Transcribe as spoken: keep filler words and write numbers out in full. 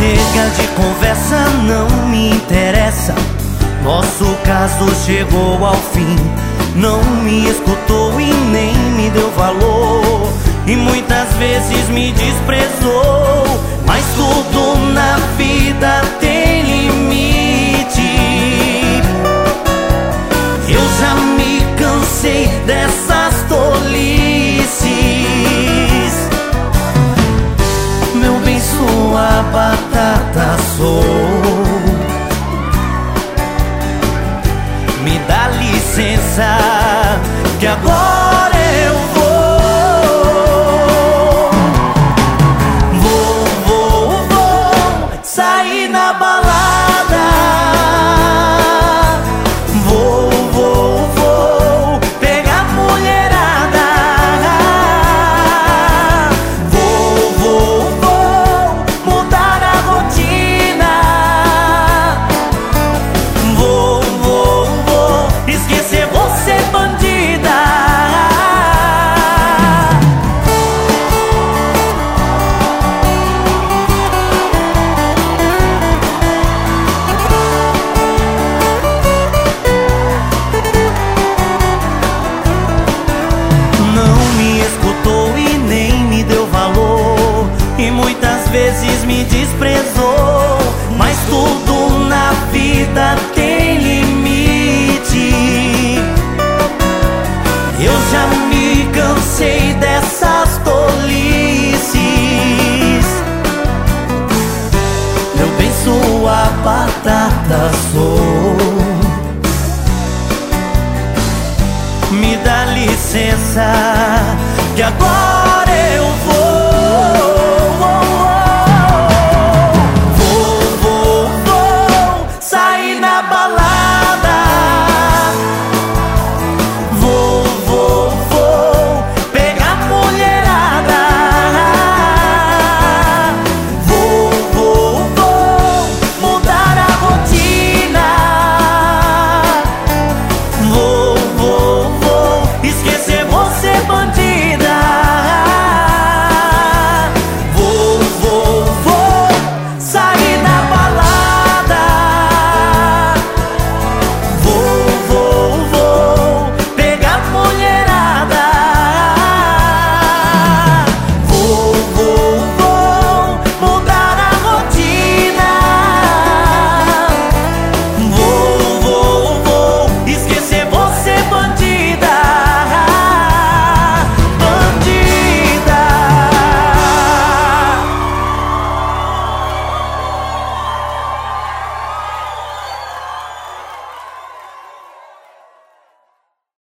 Chega de conversa, não me interessa. Nosso caso chegou ao fim. Não me escutou e nem me deu valor, e muitas vezes me desprezou. Mas tudo na vida tem limite. Eu já me cansei dessas tolices. Meu bem, sua batata sou. Me dá licença, que agora eu vou. Vou, vou, vou sair na balada. Vou, vou, vou pegar mulherada. Vou, vou, vou mudar a rotina. Vou, vou, vou esquecer você, bandida. Não me escutou e nem me deu valor, e muitas vezes me desprezou. Mas tudo na vida tem limite. Eu já me cansei dessas tolices. Meu bem, sua batata sou. Me dá licença,